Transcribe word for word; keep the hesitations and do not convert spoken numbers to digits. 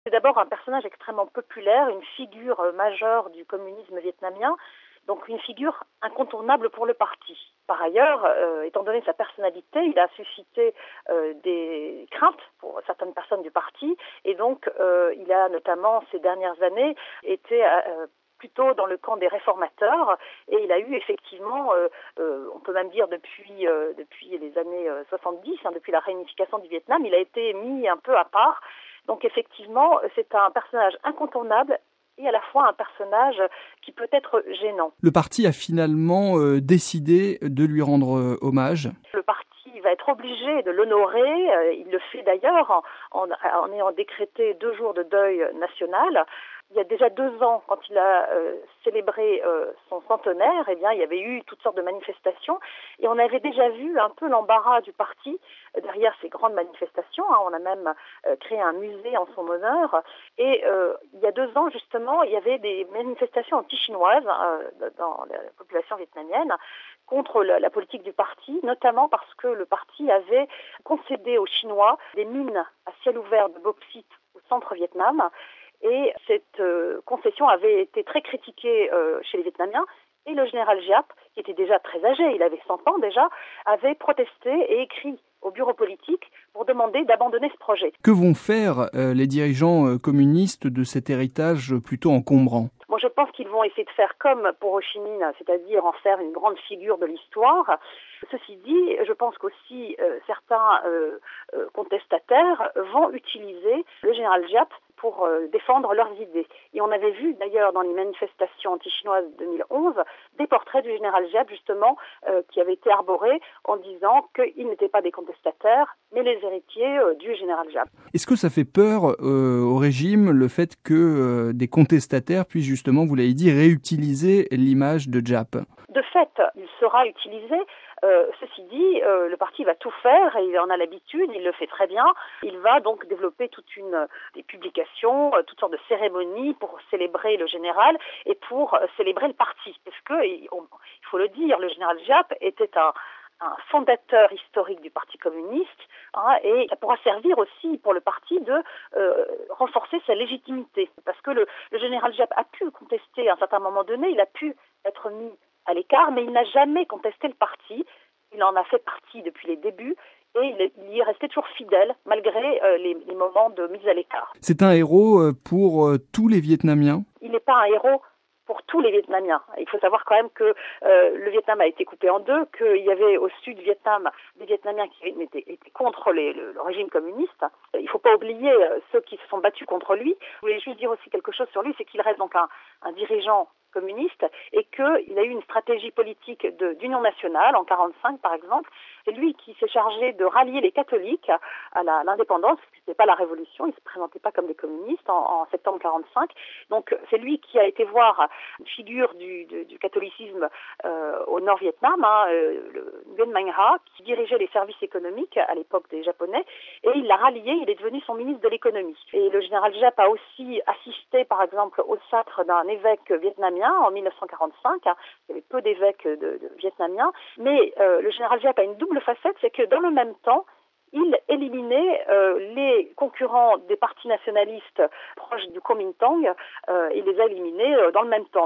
C'est d'abord un personnage extrêmement populaire, une figure majeure du communisme vietnamien, donc une figure incontournable pour le parti. Par ailleurs, euh, étant donné sa personnalité, il a suscité euh, des craintes pour certaines personnes du parti, et donc euh, il a notamment ces dernières années été euh, plutôt dans le camp des réformateurs, et il a eu effectivement, euh, euh, on peut même dire depuis euh, depuis les années soixante-dix, hein, depuis la réunification du Vietnam, il a été mis un peu à part. Donc effectivement, c'est un personnage incontournable et à la fois un personnage qui peut être gênant. Le parti a finalement euh, décidé de lui rendre euh, hommage. Le parti va être obligé de l'honorer, euh, il le fait d'ailleurs en, en, en ayant décrété deux jours de deuil national. Il y a déjà deux ans, quand il a euh, célébré euh, son centenaire, eh bien, il y avait eu toutes sortes de manifestations et on avait déjà vu un peu l'embarras du parti euh, derrière ces grandes manifestations. Hein. On a même euh, créé un musée en son honneur. Et euh, il y a deux ans, justement, il y avait des manifestations anti-chinoises euh, dans la population vietnamienne contre la, la politique du parti, notamment parce que le parti avait concédé aux Chinois des mines à ciel ouvert de bauxite au centre Vietnam. Et cette euh, concession avait été très critiquée euh, chez les Vietnamiens. Et le général Giap, qui était déjà très âgé, il avait cent ans déjà, avait protesté et écrit au bureau politique pour demander d'abandonner ce projet. Que vont faire euh, les dirigeants euh, communistes de cet héritage plutôt encombrant ? Moi, je pense qu'ils vont essayer de faire comme pour Ho Chi Minh, c'est-à-dire en faire une grande figure de l'histoire. Ceci dit, je pense qu'aussi euh, certains euh, euh, contestataires vont utiliser le général Giap pour euh, défendre leurs idées. Et on avait vu d'ailleurs dans les manifestations anti-chinoises de deux mille onze des portraits du général Giap justement euh, qui avaient été arborés en disant qu'ils n'étaient pas des contestataires, mais les héritiers euh, du général Giap. Est-ce que ça fait peur euh, au régime le fait que euh, des contestataires puissent justement, vous l'avez dit, réutiliser l'image de Giap ? De fait, il sera utilisé. Euh, ceci dit, euh, le parti va tout faire et il en a l'habitude, il le fait très bien. Il va donc développer toute une des publications, euh, toutes sortes de cérémonies pour célébrer le général et pour euh, célébrer le parti. Parce que, il, on, il faut le dire, le général Giap était un, un fondateur historique du Parti communiste, hein, et ça pourra servir aussi pour le parti de euh, renforcer sa légitimité. Parce que le, le général Giap a pu contester à un certain moment donné, il a pu être mis à l'écart, mais il n'a jamais contesté le parti. Il en a fait partie depuis les débuts et il, il y est resté toujours fidèle malgré euh, les, les moments de mise à l'écart. C'est un héros pour euh, tous les Vietnamiens ? Il n'est pas un héros pour tous les Vietnamiens. Il faut savoir quand même que euh, le Vietnam a été coupé en deux, qu'il y avait au sud du Vietnam des Vietnamiens qui étaient, étaient contre les, le, le régime communiste. Il ne faut pas oublier euh, ceux qui se sont battus contre lui. Je voulais juste dire aussi quelque chose sur lui, c'est qu'il reste donc un, un dirigeant communiste et qu'il a eu une stratégie politique de, d'union nationale en quarante-cinq par exemple. C'est lui qui s'est chargé de rallier les catholiques à, la, à l'indépendance, parce que ce n'était pas la révolution, ils ne se présentaient pas comme des communistes en, en septembre quarante-cinq. Donc c'est lui qui a été voir une figure du, du, du catholicisme euh, au Nord-Vietnam, hein, euh, le Nguyen Minh Ha, qui dirigeait les services économiques à l'époque des Japonais, et il l'a rallié, il est devenu son ministre de l'économie. Et le général Giap a aussi assisté par exemple au sacre d'un évêque vietnamien en mille neuf cent quarante-cinq, hein, il y avait peu d'évêques de, de vietnamiens, mais euh, le général Giap a une double facette, c'est que dans le même temps, il éliminait euh, les concurrents des partis nationalistes proches du Kuomintang, euh, il les a éliminés euh, dans le même temps.